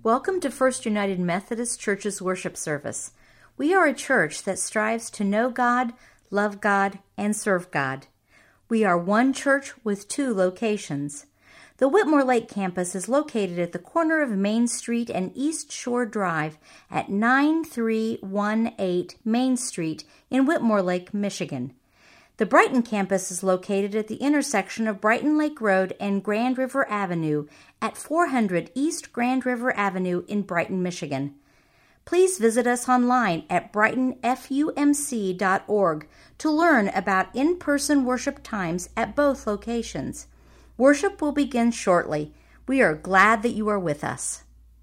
Welcome to First United Methodist Church's worship service. We are a church that strives to know God, love God, and serve God. We are one church with two locations. The Whitmore Lake campus is located at the corner of Main Street and East Shore Drive at 9318 Main Street in Whitmore Lake, Michigan. The Brighton campus is located at the intersection of Brighton Lake Road and Grand River Avenue at 400 East Grand River Avenue in Brighton, Michigan. Please visit us online at brightonfumc.org to learn about in-person worship times at both locations. Worship will begin shortly. We are glad that you are with us.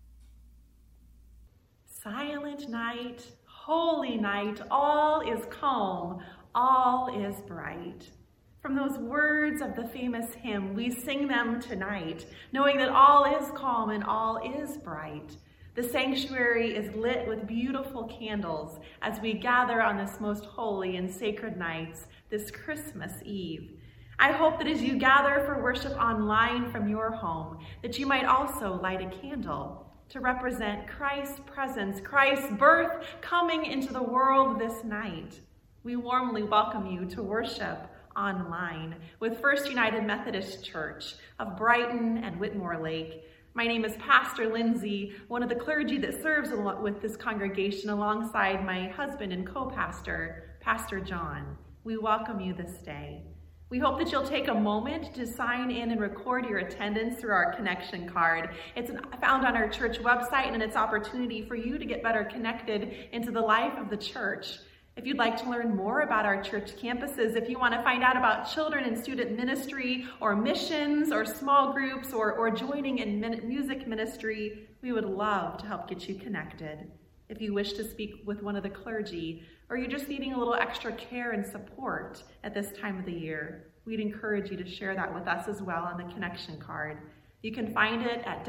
Silent night, holy night, all is calm, all is bright. From those words of the famous hymn, we sing them tonight, knowing that all is calm and all is bright. The sanctuary is lit with beautiful candles as we gather on this most holy and sacred nights, this Christmas Eve. I hope that as you gather for worship online from your home, that you might also light a candle to represent Christ's presence, Christ's birth coming into the world this night. We warmly welcome you to worship online with First United Methodist Church of Brighton and Whitmore Lake. My name is Pastor Lindsay, one of the clergy that serves with this congregation alongside my husband and co-pastor, Pastor John. We welcome you this day. We hope that you'll take a moment to sign in and record your attendance through our connection card. It's found on our church website, and it's an opportunity for you to get better connected into the life of the church. If you'd like to learn more about our church campuses, if you want to find out about children and student ministry or missions or small groups or joining in music ministry, we would love to help get you connected. If you wish to speak with one of the clergy or you're just needing a little extra care and support at this time of the year, we'd encourage you to share that with us as well on the connection card. You can find it at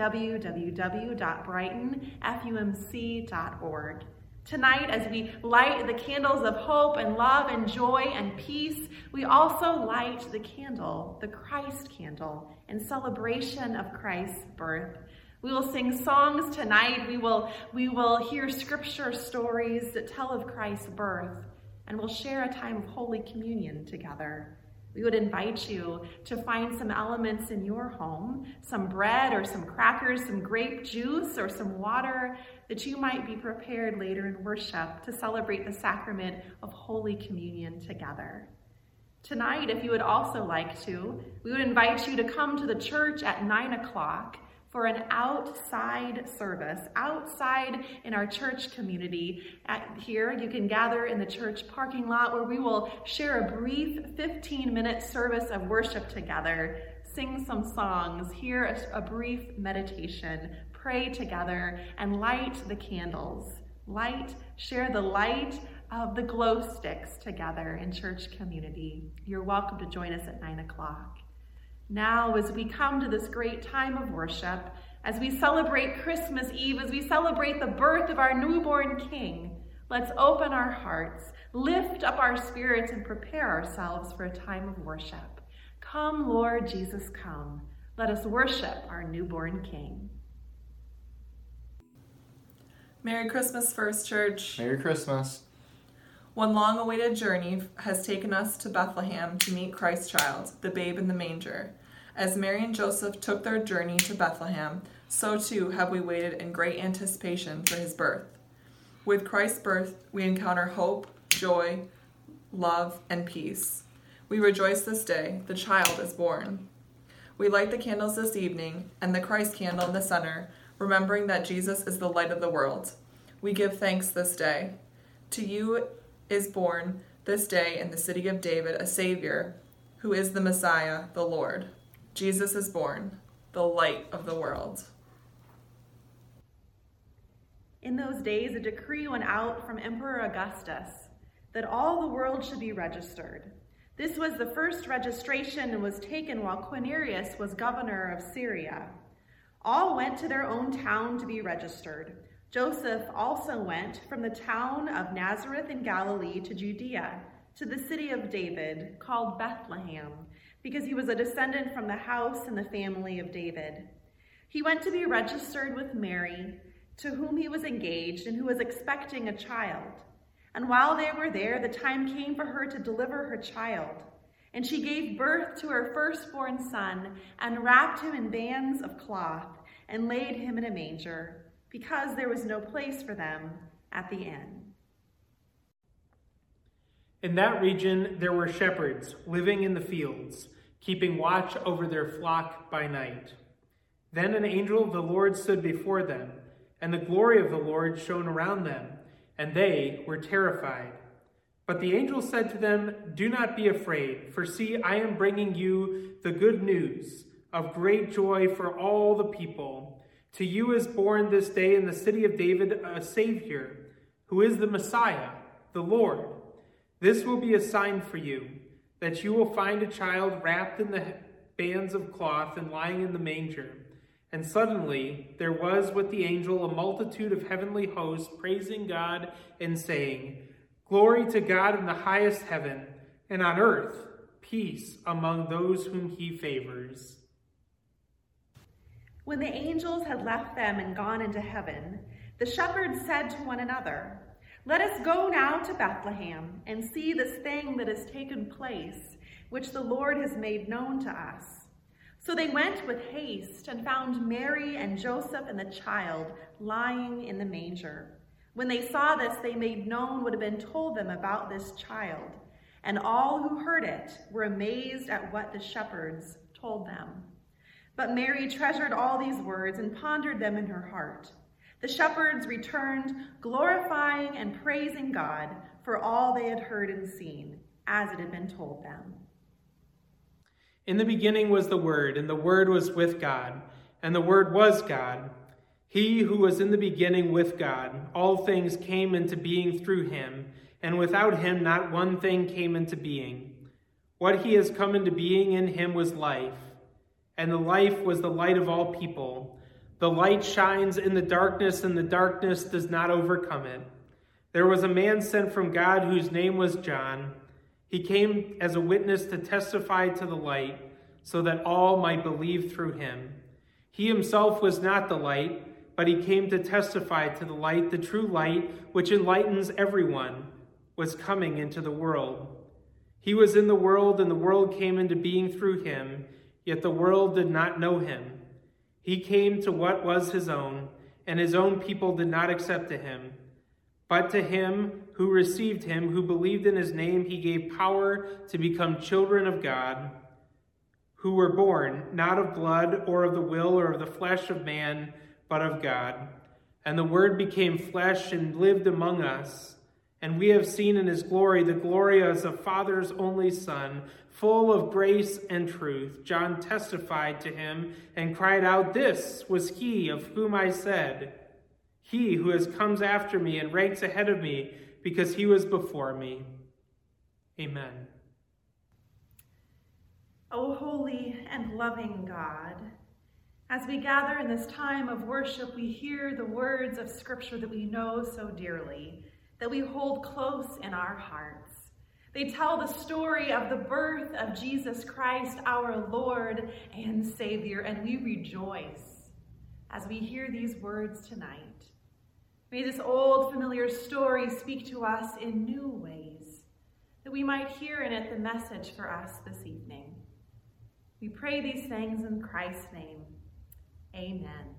www.brightonfumc.org. Tonight, as we light the candles of hope and love and joy and peace, we also light the candle, the Christ candle, in celebration of Christ's birth. We will sing songs tonight. We will hear scripture stories that tell of Christ's birth, and we'll share a time of Holy Communion together. We would invite you to find some elements in your home, some bread or some crackers, some grape juice or some water, that you might be prepared later in worship to celebrate the sacrament of Holy Communion together. Tonight, if you would also like to, we would invite you to come to the church at 9 o'clock for an outside service, outside in our church community. Here, you can gather in the church parking lot where we will share a brief 15-minute service of worship together, sing some songs, hear a brief meditation, pray together, and light the candles. Share the light of the glow sticks together in church community. You're welcome to join us at 9 o'clock. Now, as we come to this great time of worship, as we celebrate Christmas Eve, as we celebrate the birth of our newborn King, let's open our hearts, lift up our spirits, and prepare ourselves for a time of worship. Come, Lord Jesus, come. Let us worship our newborn King. Merry Christmas, First Church. Merry Christmas. One long-awaited journey has taken us to Bethlehem to meet Christ child, the babe in the manger. As Mary and Joseph took their journey to Bethlehem, so too have we waited in great anticipation for his birth. With Christ's birth, we encounter hope, joy, love, and peace. We rejoice this day, the child is born. We light the candles this evening, and the Christ candle in the center, remembering that Jesus is the light of the world. We give thanks this day. To you is born this day in the city of David a Savior, who is the Messiah, the Lord. Jesus is born, the light of the world. In those days, a decree went out from Emperor Augustus that all the world should be registered. This was the first registration and was taken while Quirinius was governor of Syria. All went to their own town to be registered. Joseph also went from the town of Nazareth in Galilee to Judea, to the city of David, called Bethlehem, because he was a descendant from the house and the family of David. He went to be registered with Mary, to whom he was engaged and who was expecting a child. And while they were there, the time came for her to deliver her child. And she gave birth to her firstborn son and wrapped him in bands of cloth and laid him in a manger, because there was no place for them at the inn. In that region there were shepherds living in the fields, keeping watch over their flock by night. Then an angel of the Lord stood before them, and the glory of the Lord shone around them, and they were terrified. But the angel said to them, "Do not be afraid, for see, I am bringing you the good news of great joy for all the people. To you is born this day in the city of David a Savior, who is the Messiah, the Lord. This will be a sign for you, that you will find a child wrapped in the bands of cloth and lying in the manger." And suddenly there was with the angel a multitude of heavenly hosts praising God and saying, "Glory to God in the highest heaven, and on earth peace among those whom he favors." When the angels had left them and gone into heaven, the shepherds said to one another, "Let us go now to Bethlehem and see this thing that has taken place, which the Lord has made known to us." So they went with haste and found Mary and Joseph and the child lying in the manger. When they saw this, they made known what had been told them about this child, and all who heard it were amazed at what the shepherds told them. But Mary treasured all these words and pondered them in her heart. The shepherds returned, glorifying and praising God for all they had heard and seen, as it had been told them. In the beginning was the Word, and the Word was with God, and the Word was God. He who was in the beginning with God, all things came into being through him, and without him not one thing came into being. What he has come into being in him was life, and the life was the light of all people. The light shines in the darkness, and the darkness does not overcome it. There was a man sent from God whose name was John. He came as a witness to testify to the light, so that all might believe through him. He himself was not the light, but he came to testify to the light. The true light, which enlightens everyone, was coming into the world. He was in the world, and the world came into being through him, yet the world did not know him. He came to what was his own, and his own people did not accept him. But to him who received him, who believed in his name, he gave power to become children of God, who were born not of blood or of the will or of the flesh of man, but of God. And the Word became flesh and lived among us. And we have seen in his glory the glory as a Father's only Son, full of grace and truth. John testified to him and cried out, "This was he of whom I said, 'He who comes after me and ranks ahead of me, because he was before me.'" Amen. O holy and loving God, as we gather in this time of worship, we hear the words of Scripture that we know so dearly, that we hold close in our hearts. They tell the story of the birth of Jesus Christ, our Lord and Savior, and we rejoice as we hear these words tonight. May this old familiar story speak to us in new ways, that we might hear in it the message for us this evening. We pray these things in Christ's name. Amen.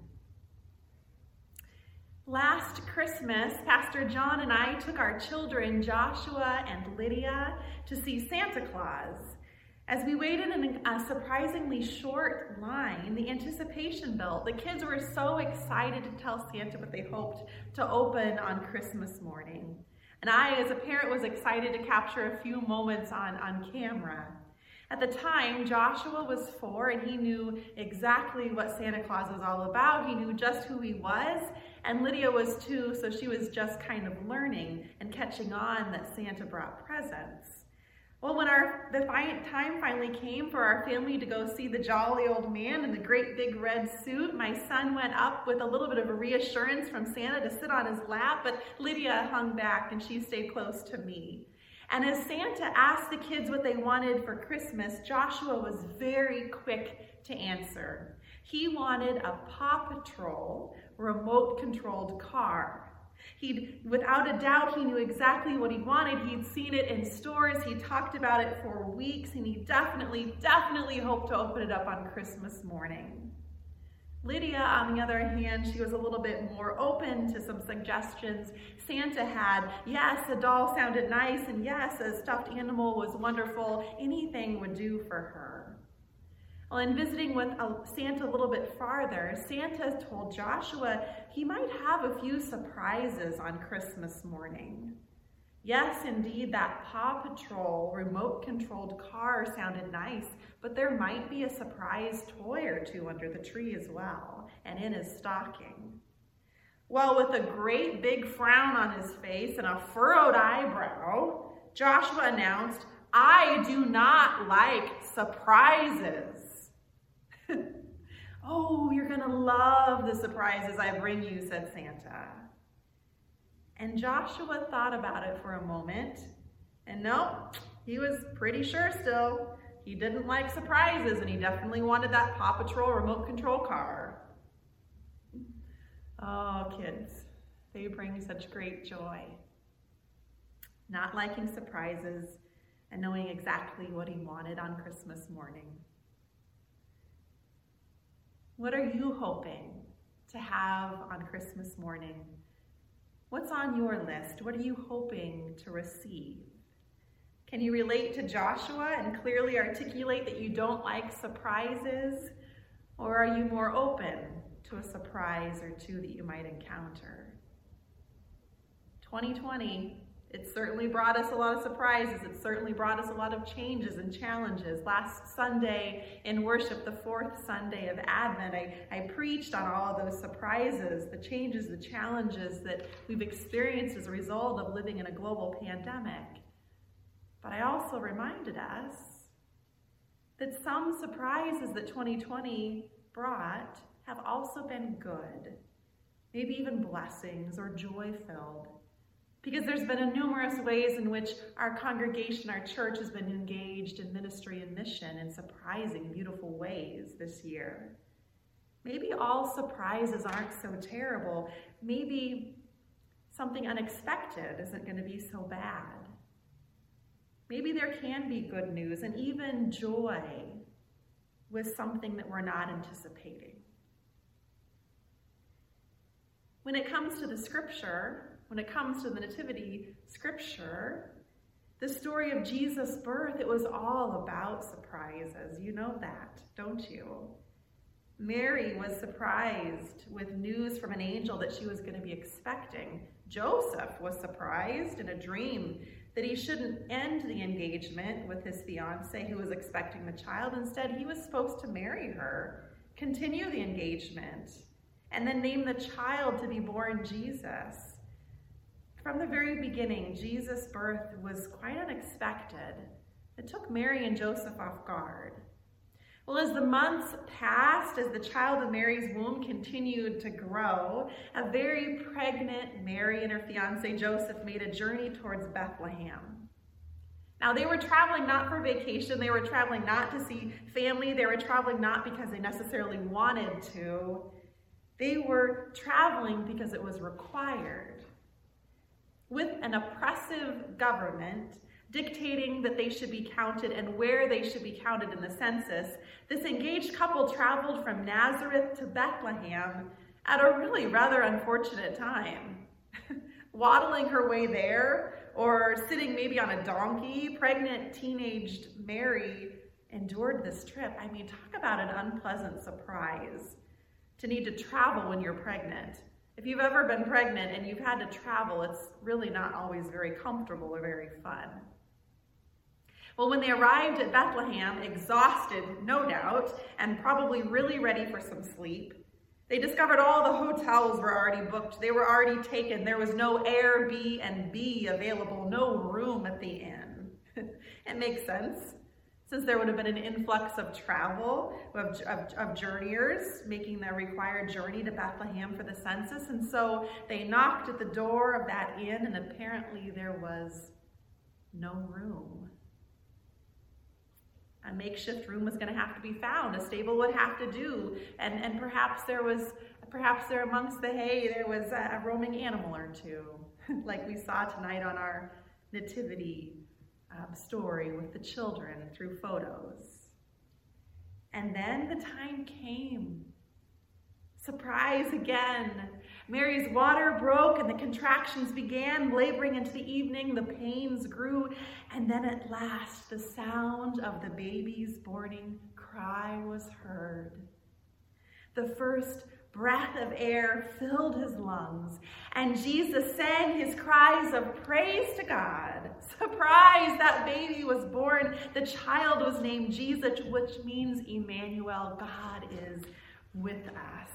Last Christmas, Pastor John and I took our children, Joshua and Lydia, to see Santa Claus. As we waited in a surprisingly short line, the anticipation built. The kids were so excited to tell Santa what they hoped to open on Christmas morning. And I, as a parent, was excited to capture a few moments on camera. At the time, Joshua was 4, and he knew exactly what Santa Claus was all about. He knew just who he was. And Lydia was 2, so she was just kind of learning and catching on that Santa brought presents. Well, when the time finally came for our family to go see the jolly old man in the great big red suit, my son went up with a little bit of a reassurance from Santa to sit on his lap, but Lydia hung back and she stayed close to me. And as Santa asked the kids what they wanted for Christmas, Joshua was very quick to answer. He wanted a Paw Patrol remote-controlled car. Without a doubt, he knew exactly what he wanted. He'd seen it in stores. He talked about it for weeks, and he definitely hoped to open it up on Christmas morning. Lydia, on the other hand, she was a little bit more open to some suggestions Santa had. Yes, a doll sounded nice, and yes, a stuffed animal was wonderful. Anything would do for her. Well, in visiting with Santa a little bit farther, Santa told Joshua he might have a few surprises on Christmas morning. Yes, indeed, that Paw Patrol remote-controlled car sounded nice, but there might be a surprise toy or two under the tree as well, and in his stocking. Well, with a great big frown on his face and a furrowed eyebrow, Joshua announced, "I do not like surprises." "Oh, you're gonna love the surprises I bring you," said Santa. And Joshua thought about it for a moment, and nope, he was pretty sure still. He didn't like surprises, and he definitely wanted that Paw Patrol remote control car. Oh, kids, they bring such great joy. Not liking surprises and knowing exactly what he wanted on Christmas morning. What are you hoping to have on Christmas morning? What's on your list? What are you hoping to receive? Can you relate to Joshua and clearly articulate that you don't like surprises? Or are you more open to a surprise or two that you might encounter? 2020, it certainly brought us a lot of surprises. It certainly brought us a lot of changes and challenges. Last Sunday in worship, the fourth Sunday of Advent, I preached on all of those surprises, the changes, the challenges that we've experienced as a result of living in a global pandemic. But I also reminded us that some surprises that 2020 brought have also been good, maybe even blessings or joy-filled. Because there's been numerous ways in which our congregation, our church, has been engaged in ministry and mission in surprising, beautiful ways this year. Maybe all surprises aren't so terrible. Maybe something unexpected isn't going to be so bad. Maybe there can be good news and even joy with something that we're not anticipating. When it comes to the scripture, when it comes to the Nativity scripture, the story of Jesus' birth, it was all about surprises. You know that, don't you? Mary was surprised with news from an angel that she was going to be expecting. Joseph was surprised in a dream that he shouldn't end the engagement with his fiancée who was expecting the child. Instead, he was supposed to marry her, continue the engagement, and then name the child to be born Jesus. From the very beginning, Jesus' birth was quite unexpected. It took Mary and Joseph off guard. Well, as the months passed, as the child in Mary's womb continued to grow, a very pregnant Mary and her fiancé Joseph made a journey towards Bethlehem. Now, they were traveling not for vacation. They were traveling not to see family. They were traveling not because they necessarily wanted to. They were traveling because it was required. With an oppressive government dictating that they should be counted and where they should be counted in the census, this engaged couple traveled from Nazareth to Bethlehem at a really rather unfortunate time. Waddling her way there, or sitting maybe on a donkey, pregnant teenaged Mary endured this trip. I mean, talk about an unpleasant surprise to need to travel when you're pregnant. If you've ever been pregnant and you've had to travel, it's really not always very comfortable or very fun. Well, when they arrived at Bethlehem, exhausted, no doubt, and probably really ready for some sleep, they discovered all the hotels were already booked. They were already taken. There was no Airbnb available, no room at the inn. It makes sense, since there would have been an influx of travel, of journeyers making their required journey to Bethlehem for the census. And so they knocked at the door of that inn, and apparently there was no room. A makeshift room was going to have to be found. A stable would have to do. And perhaps there amongst the hay, there was a roaming animal or two, like we saw tonight on our nativity story with the children through photos. And then the time came. Surprise again. Mary's water broke and the contractions began. Laboring into the evening, the pains grew. And then at last, the sound of the baby's morning cry was heard. The first breath of air filled his lungs, and Jesus sang his cries of praise to God. Surprise, that baby was born. The child was named Jesus, which means Emmanuel, God is with us.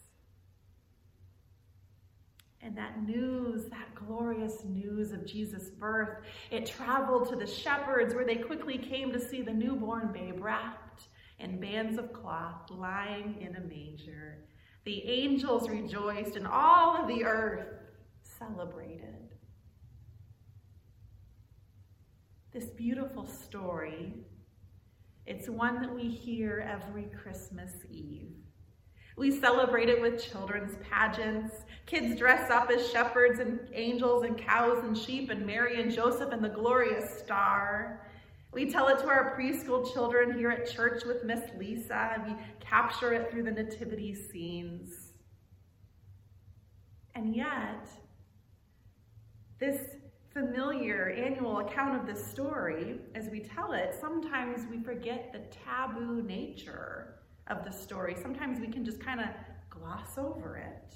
And that news, that glorious news of Jesus' birth, it traveled to the shepherds, where they quickly came to see the newborn babe wrapped in bands of cloth, lying in a manger. The angels rejoiced, and all of the earth celebrated. This beautiful story, it's one that we hear every Christmas Eve. We celebrate it with children's pageants. Kids dress up as shepherds and angels and cows and sheep and Mary and Joseph and the glorious star. We tell it to our preschool children here at church with Miss Lisa, and we capture it through the nativity scenes. And yet, this familiar annual account of this story, as we tell it, sometimes we forget the taboo nature of the story. Sometimes we can just kind of gloss over it.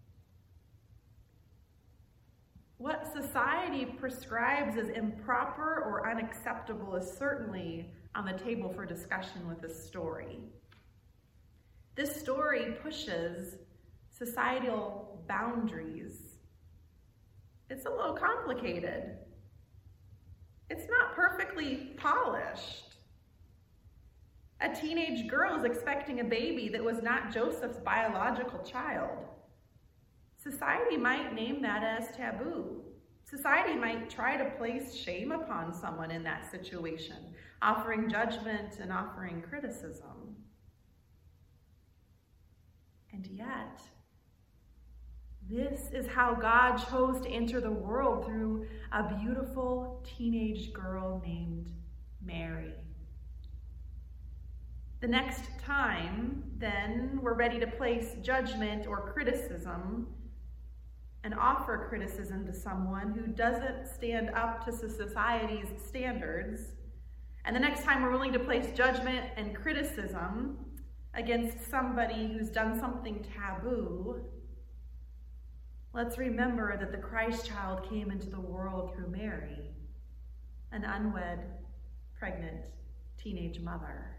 What society prescribes as improper or unacceptable is certainly on the table for discussion with this story. This story pushes societal boundaries. It's a little complicated. It's not perfectly polished. A teenage girl is expecting a baby that was not Joseph's biological child. Society might name that as taboo. Society might try to place shame upon someone in that situation, offering judgment and offering criticism. And yet, this is how God chose to enter the world through a beautiful teenage girl named Mary. The next time, then, we're ready to place judgment or criticism and offer criticism to someone who doesn't stand up to society's standards, and the next time we're willing to place judgment and criticism against somebody who's done something taboo, let's remember that the Christ child came into the world through Mary, an unwed, pregnant, teenage mother.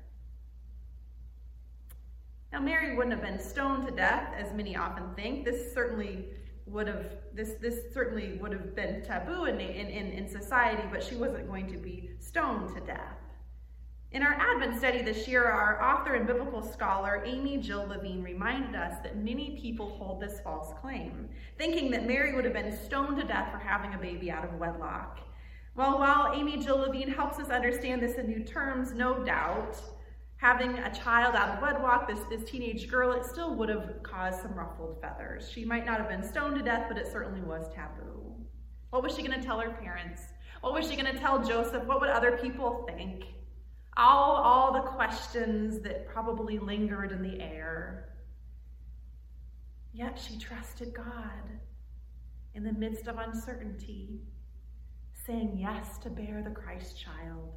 Now, Mary wouldn't have been stoned to death, as many often think. This certainly would have been taboo in society, but she wasn't going to be stoned to death. In our Advent study this year, our author and biblical scholar, Amy Jill Levine, reminded us that many people hold this false claim, thinking that Mary would have been stoned to death for having a baby out of wedlock. Well, while Amy Jill Levine helps us understand this in new terms, no doubt, having a child out of wedlock, this teenage girl, it still would have caused some ruffled feathers. She might not have been stoned to death, but it certainly was taboo. What was she going to tell her parents? What was she going to tell Joseph? What would other people think? All the questions that probably lingered in the air. Yet she trusted God in the midst of uncertainty, saying yes to bear the Christ child.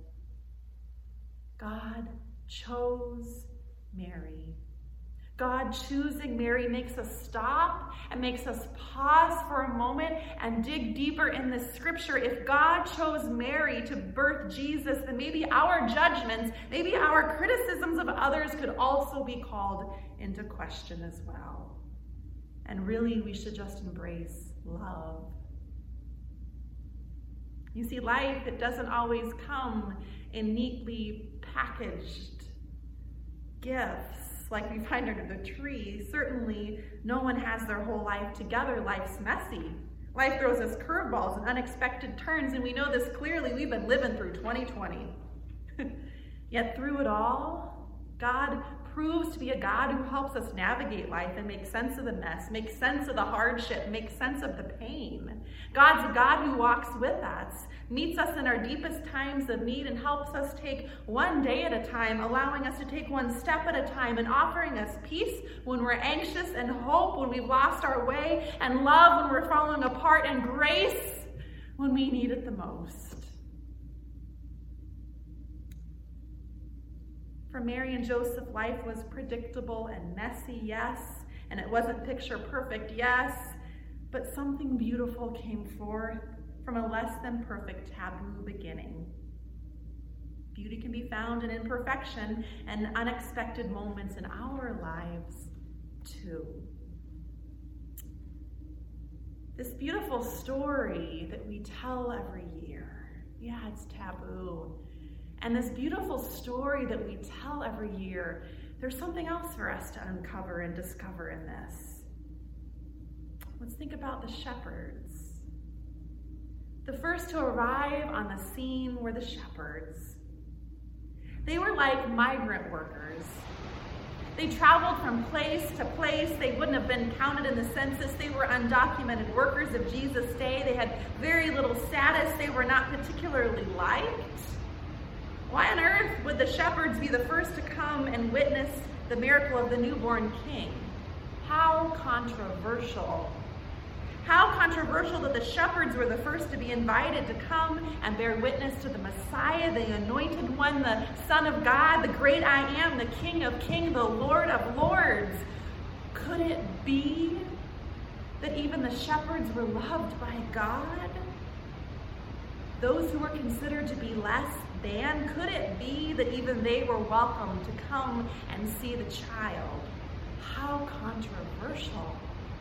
God chose Mary. God choosing Mary makes us stop and makes us pause for a moment and dig deeper in the scripture. If God chose Mary to birth Jesus, then maybe our judgments, maybe our criticisms of others could also be called into question as well. And really, we should just embrace love. You see, life, it doesn't always come in neatly packaged gifts like we find under the tree. Certainly, no one has their whole life together. Life's messy. Life throws us curveballs and unexpected turns, and we know this clearly. We've been living through 2020. Yet through it all, God proves to be a God who helps us navigate life and make sense of the mess, make sense of the hardship, make sense of the pain. God's a God who walks with us, meets us in our deepest times of need, and helps us take one day at a time, allowing us to take one step at a time, and offering us peace when we're anxious, and hope when we've lost our way, and love when we're falling apart, and grace when we need it the most. For Mary and Joseph, life was predictable and messy, yes, and it wasn't picture perfect, yes, but something beautiful came forth from a less than perfect taboo beginning. Beauty can be found in imperfection and unexpected moments in our lives, too. This beautiful story that we tell every year, yeah, it's taboo. And this beautiful story that we tell every year, there's something else for us to uncover and discover in this. Let's think about the shepherds. The first to arrive on the scene were the shepherds. They were like migrant workers. They traveled from place to place. They wouldn't have been counted in the census. They were undocumented workers of Jesus' day. They had very little status. They were not particularly liked. Why on earth would the shepherds be the first to come and witness the miracle of the newborn king? How controversial. How controversial that the shepherds were the first to be invited to come and bear witness to the Messiah, the anointed one, the Son of God, the great I am, the King of kings, the Lord of lords. Could it be that even the shepherds were loved by God? Those who were considered to be less than, could it be that even they were welcome to come and see the child? How controversial.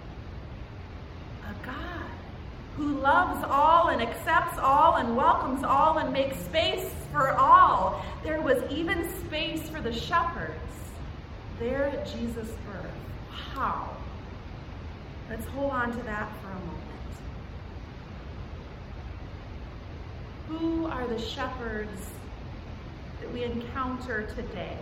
A God who loves all and accepts all and welcomes all and makes space for all. There was even space for the shepherds there at Jesus' birth. Wow. Let's hold on to that for a moment. Who are the shepherds that we encounter today?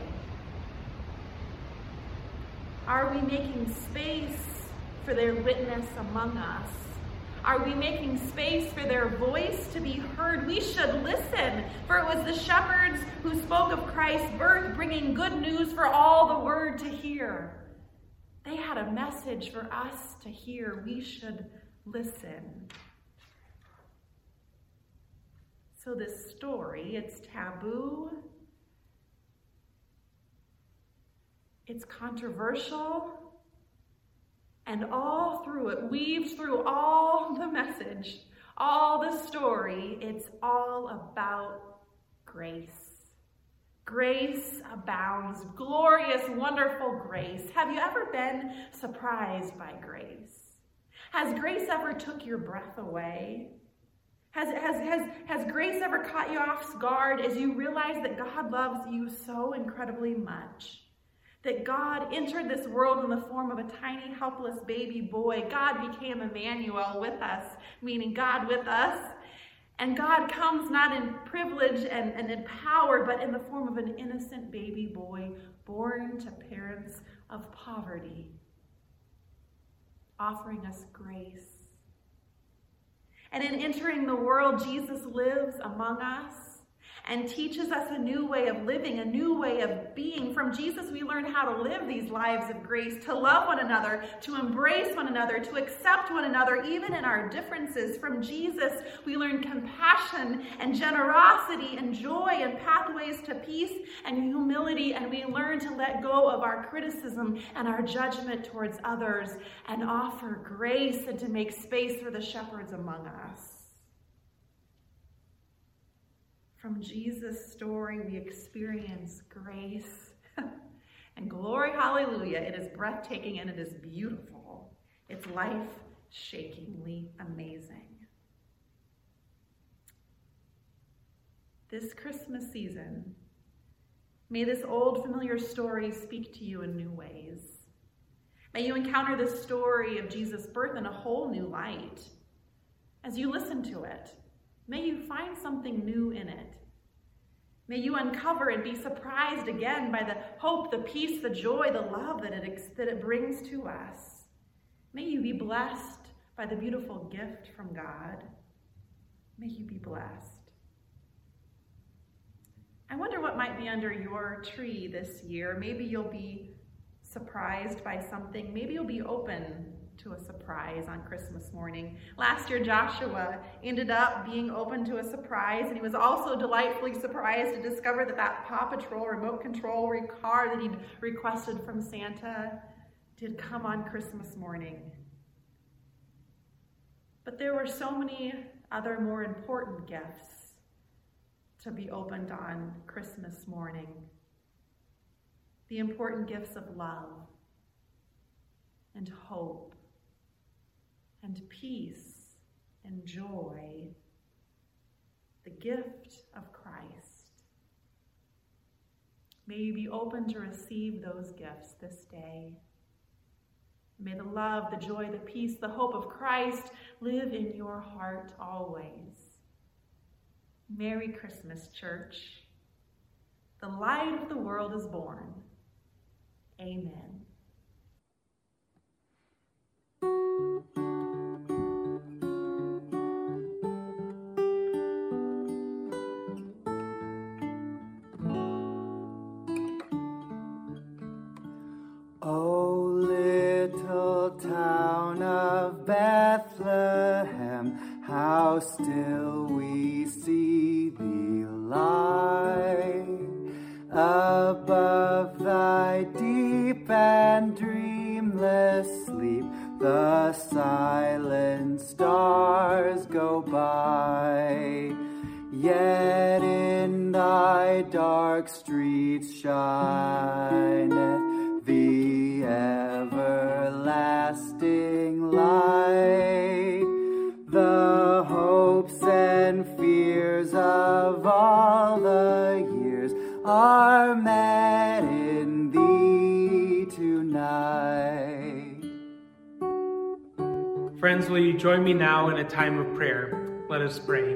Are we making space for their witness among us? Are we making space for their voice to be heard? We should listen, for it was the shepherds who spoke of Christ's birth, bringing good news for all the world to hear. They had a message for us to hear. We should listen. So this story, it's taboo, it's controversial, and all through it, weaved through all the message, all the story, it's all about grace. Grace abounds, glorious, wonderful grace. Have you ever been surprised by grace? Has grace ever took your breath away? Has grace ever caught you off guard as you realize that God loves you so incredibly much? That God entered this world in the form of a tiny, helpless baby boy. God became Emmanuel with us, meaning God with us. And God comes not in privilege and in power, but in the form of an innocent baby boy born to parents of poverty, offering us grace. And in entering the world, Jesus lives among us and teaches us a new way of living, a new way of being. From Jesus, we learn how to live these lives of grace, to love one another, to embrace one another, to accept one another, even in our differences. From Jesus, we learn compassion and generosity and joy and pathways to peace and humility, and we learn to let go of our criticism and our judgment towards others and offer grace and to make space for the shepherds among us. From Jesus' story, we experience grace and glory, hallelujah. It is breathtaking and it is beautiful. It's life-shakingly amazing. This Christmas season, may this old familiar story speak to you in new ways. May you encounter this story of Jesus' birth in a whole new light. As you listen to it, may you find something new in it. May you uncover and be surprised again by the hope, the peace, the joy, the love that it brings to us. May you be blessed by the beautiful gift from God. May you be blessed. I wonder what might be under your tree this year. Maybe you'll be surprised by something. Maybe you'll be open to a surprise on Christmas morning. Last year, Joshua ended up being open to a surprise, and he was also delightfully surprised to discover that Paw Patrol remote control car that he'd requested from Santa did come on Christmas morning. But there were so many other more important gifts to be opened on Christmas morning. The important gifts of love and hope and peace and joy, the gift of Christ. May you be open to receive those gifts this day. May the love, the joy, the peace, the hope of Christ live in your heart always. Merry Christmas, church. The light of the world is born. Amen. Town of Bethlehem, how still we see thee lie. Above thy deep and dreamless sleep, the silent stars go by. Yet in thy dark streets shineth the everlasting light. The hopes and fears of all the years are met in thee tonight. Friends, will you join me now in a time of prayer? Let us pray.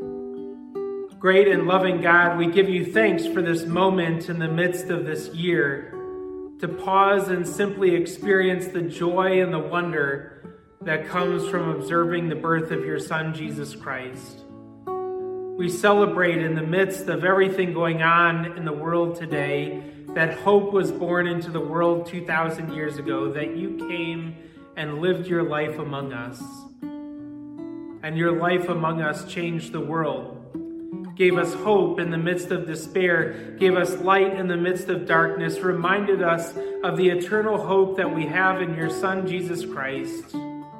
Great and loving God, we give you thanks for this moment in the midst of this year, to pause and simply experience the joy and the wonder that comes from observing the birth of your Son, Jesus Christ. We celebrate in the midst of everything going on in the world today that hope was born into the world 2,000 years ago, that you came and lived your life among us. And your life among us changed the world, gave us hope in the midst of despair, gave us light in the midst of darkness, reminded us of the eternal hope that we have in your Son, Jesus Christ.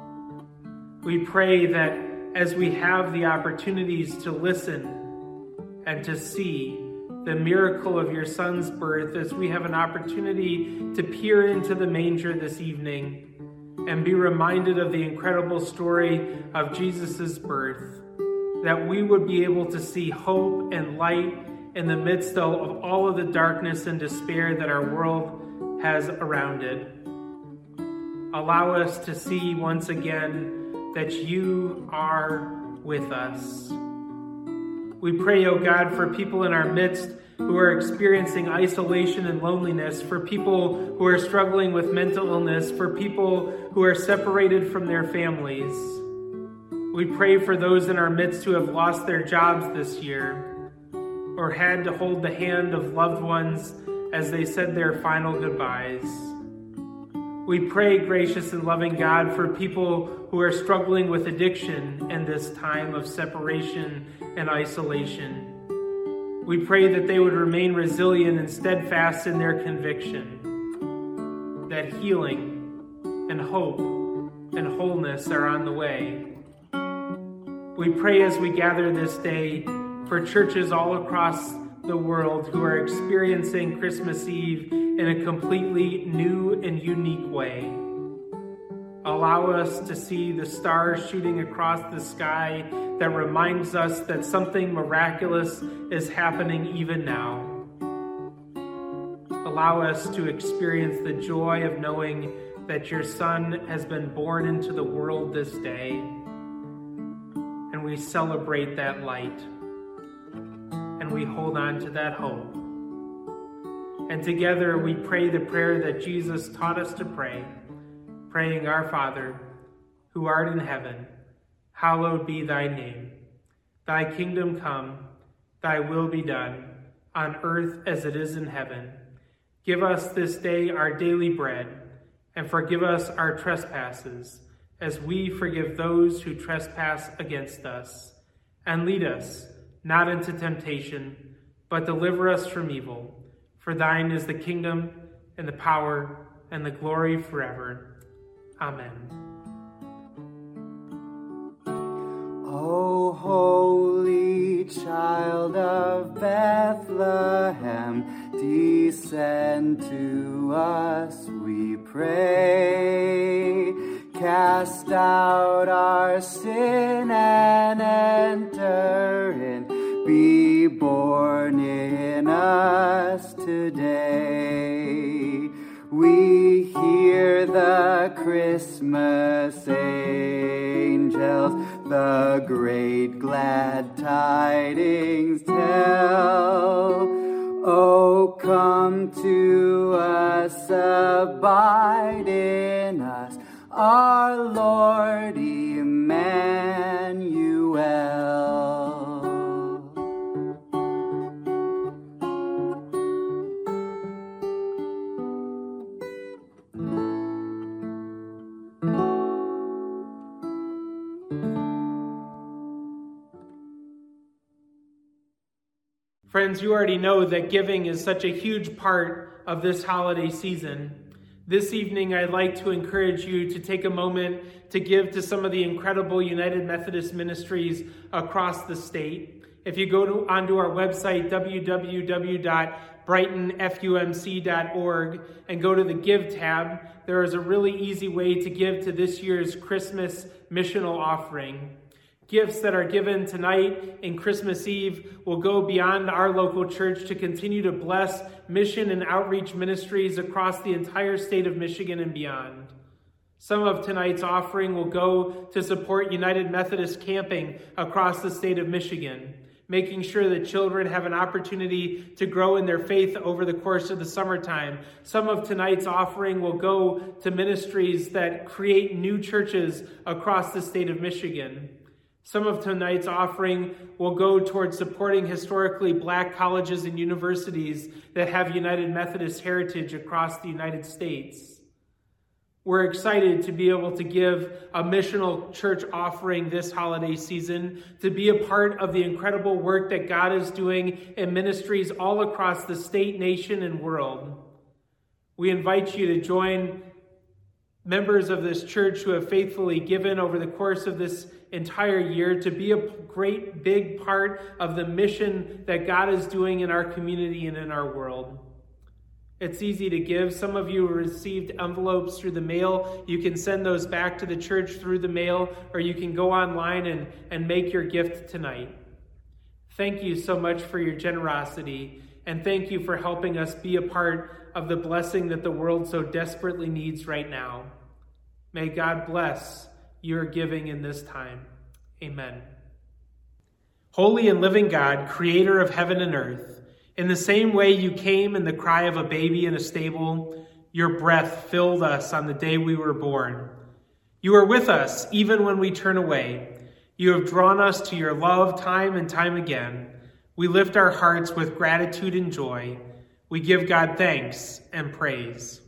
We pray that as we have the opportunities to listen and to see the miracle of your Son's birth, as we have an opportunity to peer into the manger this evening and be reminded of the incredible story of Jesus' birth, that we would be able to see hope and light in the midst of all of the darkness and despair that our world has around it. Allow us to see once again that you are with us. We pray, O God, for people in our midst who are experiencing isolation and loneliness, for people who are struggling with mental illness, for people who are separated from their families. We pray for those in our midst who have lost their jobs this year or had to hold the hand of loved ones as they said their final goodbyes. We pray, gracious and loving God, for people who are struggling with addiction in this time of separation and isolation. We pray that they would remain resilient and steadfast in their conviction that healing and hope and wholeness are on the way. We pray as we gather this day for churches all across the world who are experiencing Christmas Eve in a completely new and unique way. Allow us to see the stars shooting across the sky that reminds us that something miraculous is happening even now. Allow us to experience the joy of knowing that your Son has been born into the world this day. we celebrate that light. And we hold on to that hope. And together we pray the prayer that Jesus taught us to pray, praying, Our Father, who art in heaven, hallowed be thy name. Thy kingdom come, thy will be done, on earth as it is in heaven. Give us this day our daily bread, and forgive us our trespasses, as we forgive those who trespass against us. And lead us not into temptation, but deliver us from evil. For thine is the kingdom, and the power, and the glory forever. Amen. O holy child of Bethlehem, descend to us, we pray. Cast out our sin and enter in. Be born in us today. We hear the Christmas angels, the great glad tidings tell. Oh, come to us, abide in us, our Lord Emmanuel. Friends, you already know that giving is such a huge part of this holiday season. This evening, I'd like to encourage you to take a moment to give to some of the incredible United Methodist ministries across the state. If you go onto our website, www.brightonfumc.org, and go to the Give tab, there is a really easy way to give to this year's Christmas missional offering. Gifts that are given tonight and Christmas Eve will go beyond our local church to continue to bless mission and outreach ministries across the entire state of Michigan and beyond. Some of tonight's offering will go to support United Methodist camping across the state of Michigan, making sure that children have an opportunity to grow in their faith over the course of the summertime. Some of tonight's offering will go to ministries that create new churches across the state of Michigan. Some of tonight's offering will go towards supporting historically Black colleges and universities that have United Methodist heritage across the United States. We're excited to be able to give a missional church offering this holiday season, to be a part of the incredible work that God is doing in ministries all across the state, nation, and world. We invite you to join members of this church who have faithfully given over the course of this entire year to be a great big part of the mission that God is doing in our community and in our world. It's easy to give. Some of you received envelopes through the mail. You can send those back to the church through the mail, or you can go online and make your gift tonight. Thank you so much for your generosity, and thank you for helping us be a part of the blessing that the world so desperately needs right now. May God bless your giving in this time. Amen. Holy and living God, creator of heaven and earth, in the same way you came in the cry of a baby in a stable, your breath filled us on the day we were born. You are with us even when we turn away. You have drawn us to your love time and time again. We lift our hearts with gratitude and joy. We give God thanks and praise.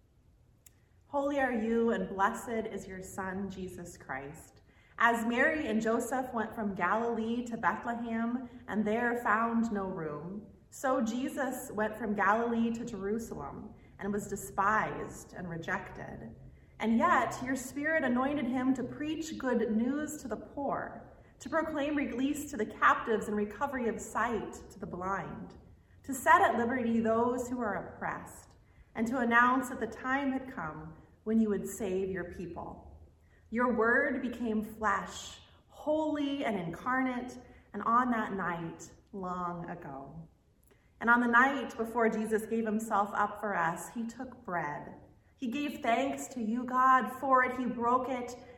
Holy are you, and blessed is your Son, Jesus Christ. As Mary and Joseph went from Galilee to Bethlehem, and there found no room, so Jesus went from Galilee to Jerusalem, and was despised and rejected. And yet your Spirit anointed him to preach good news to the poor, to proclaim release to the captives and recovery of sight to the blind, to set at liberty those who are oppressed, and to announce that the time had come when you would save your people. Your word became flesh, holy and incarnate, and on that night long ago. And on the night before Jesus gave himself up for us, he took bread. He gave thanks to you, God, for it. He broke it,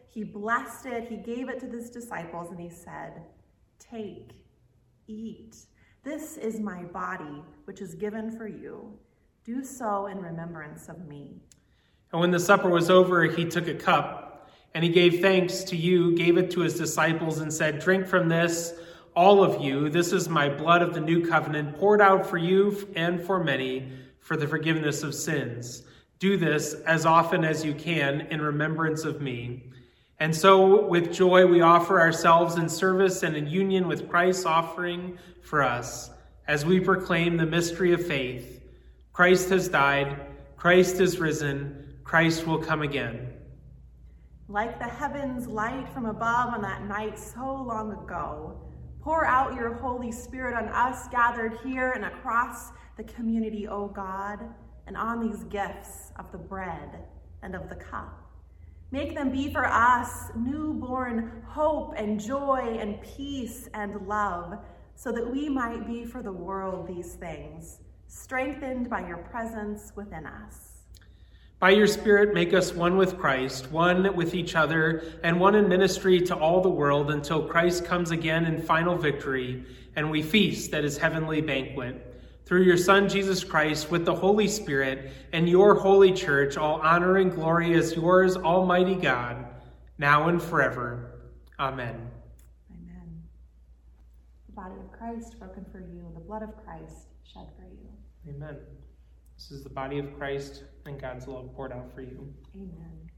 he blessed it, he gave it to his disciples, and he said, "Take, eat. This is my body, which is given for you. Do so in remembrance of me." And when the supper was over, he took a cup, and he gave thanks to you, gave it to his disciples, and said, "Drink from this, all of you. This is my blood of the new covenant, poured out for you and for many for the forgiveness of sins. Do this as often as you can in remembrance of me." And so, with joy, we offer ourselves in service and in union with Christ's offering for us as we proclaim the mystery of faith. Christ has died. Christ is risen. Christ will come again. Like the heavens light from above on that night so long ago, pour out your Holy Spirit on us gathered here and across the community, O God, and on these gifts of the bread and of the cup. Make them be for us newborn hope and joy and peace and love, so that we might be for the world these things, strengthened by your presence within us. By your Spirit, make us one with Christ, one with each other, and one in ministry to all the world until Christ comes again in final victory, and we feast at his heavenly banquet. Through your Son, Jesus Christ, with the Holy Spirit, and your holy church, all honor and glory is yours, Almighty God, now and forever. Amen. Amen. The body of Christ broken for you, the blood of Christ shed for you. Amen. This is the body of Christ and God's love poured out for you. Amen.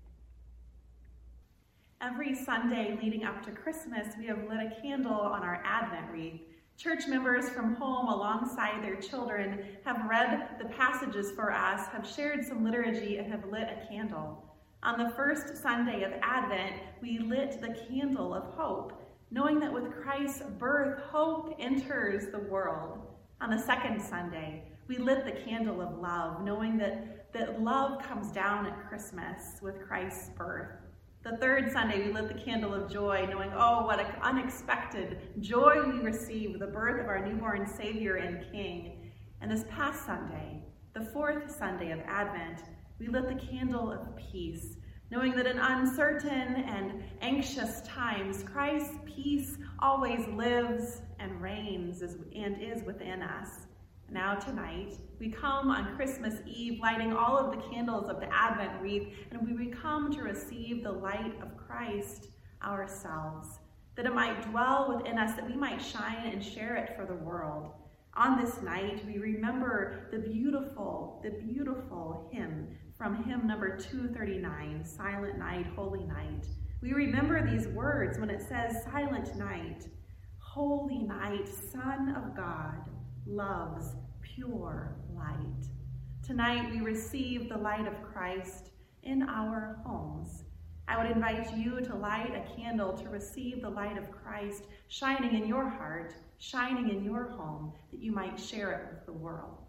Every Sunday leading up to Christmas, we have lit a candle on our Advent wreath. Church members from home alongside their children have read the passages for us, have shared some liturgy, and have lit a candle. On the first Sunday of Advent, we lit the candle of hope, knowing that with Christ's birth, hope enters the world. On the second Sunday, we lit the candle of love, knowing that love comes down at Christmas with Christ's birth. The third Sunday, we lit the candle of joy, knowing, oh, what an unexpected joy we receive with the birth of our newborn Savior and King. And this past Sunday, the fourth Sunday of Advent, we lit the candle of peace, knowing that in uncertain and anxious times, Christ's peace always lives and reigns and is within us. Now tonight, we come on Christmas Eve, lighting all of the candles of the Advent wreath, and we come to receive the light of Christ ourselves, that it might dwell within us, that we might shine and share it for the world. On this night, we remember the beautiful hymn from hymn number 239, Silent Night, Holy Night. We remember these words when it says, Silent night, holy night, Son of God, love's pure light. Tonight we receive the light of Christ in our homes. I would invite you to light a candle to receive the light of Christ shining in your heart, shining in your home, that you might share it with the world.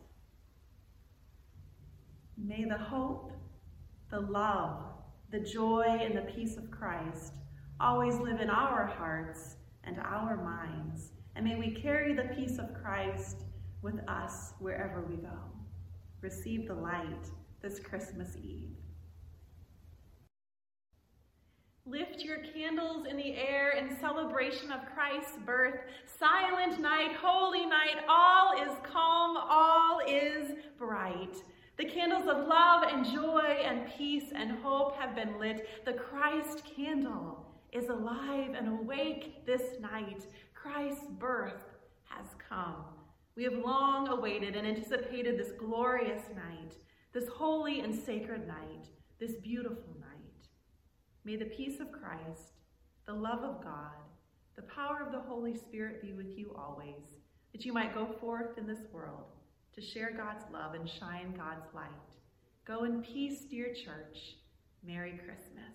May the hope, the love, the joy, and the peace of Christ always live in our hearts and our minds. And may we carry the peace of Christ with us wherever we go. Receive the light this Christmas Eve. Lift your candles in the air in celebration of Christ's birth. Silent night, holy night, all is calm, all is bright. The candles of love and joy and peace and hope have been lit. The Christ candle is alive and awake this night. Christ's birth has come. We have long awaited and anticipated this glorious night, this holy and sacred night, this beautiful night. May the peace of Christ, the love of God, the power of the Holy Spirit be with you always, that you might go forth in this world to share God's love and shine God's light. Go in peace, dear church. Merry Christmas.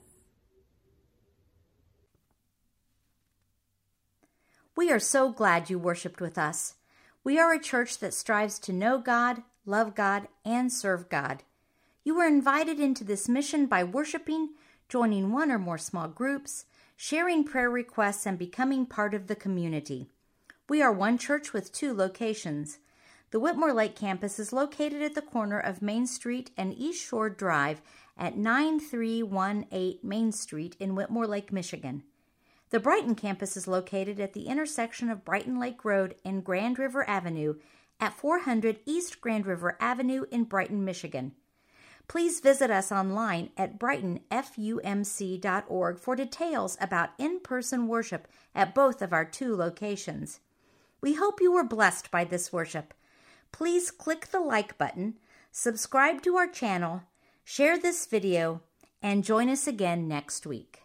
We are so glad you worshiped with us. We are a church that strives to know God, love God, and serve God. You were invited into this mission by worshiping, joining one or more small groups, sharing prayer requests, and becoming part of the community. We are one church with 2 locations. The Whitmore Lake campus is located at the corner of Main Street and East Shore Drive at 9318 Main Street in Whitmore Lake, Michigan. The Brighton campus is located at the intersection of Brighton Lake Road and Grand River Avenue at 400 East Grand River Avenue in Brighton, Michigan. Please visit us online at brightonfumc.org for details about in-person worship at both of our 2 locations. We hope you were blessed by this worship. Please click the like button, subscribe to our channel, share this video, and join us again next week.